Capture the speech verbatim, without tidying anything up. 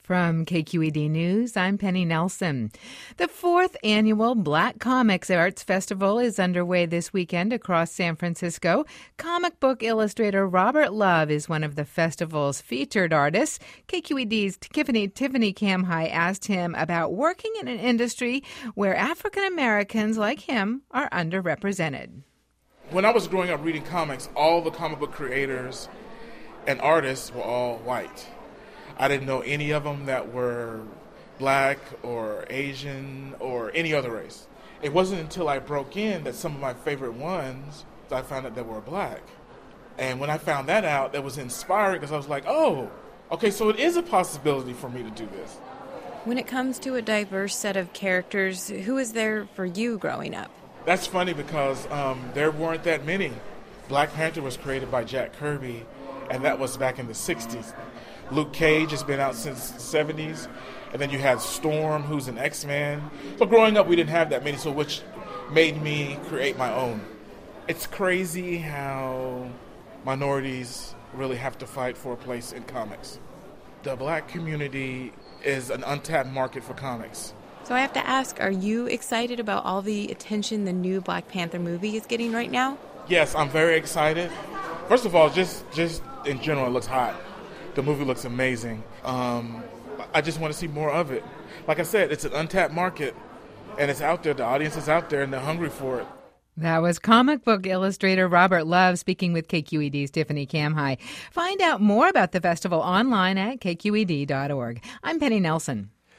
From K Q E D News, I'm Penny Nelson. The fourth annual Black Comics Arts Festival is underway this weekend across San Francisco. Comic book illustrator Robert Love is one of the festival's featured artists. K Q E D's Tiffany, Tiffany Kamhai asked him about working in an industry where African Americans like him are underrepresented. When I was growing up reading comics, all the comic book creators and artists were all white. I didn't know any of them that were black or Asian or any other race. It wasn't until I broke in that some of my favorite ones, I found out that were black. And when I found that out, that was inspiring because I was like, oh, okay, so it is a possibility for me to do this. When it comes to a diverse set of characters, who is there for you growing up? That's funny because um, there weren't that many. Black Panther was created by Jack Kirby, and that was back in the sixties. Luke Cage has been out since the seventies. And then you had Storm, who's an X-Man. So growing up, we didn't have that many, so which made me create my own. It's crazy how minorities really have to fight for a place in comics. The black community is an untapped market for comics. So I have to ask, are you excited about all the attention the new Black Panther movie is getting right now? Yes, I'm very excited. First of all, just, just in general, it looks hot. The movie looks amazing. Um, I just want to see more of it. Like I said, it's an untapped market, and it's out there. The audience is out there, and they're hungry for it. That was comic book illustrator Robert Love speaking with K Q E D's Tiffany Kamhai. Find out more about the festival online at K Q E D dot org. I'm Penny Nelson.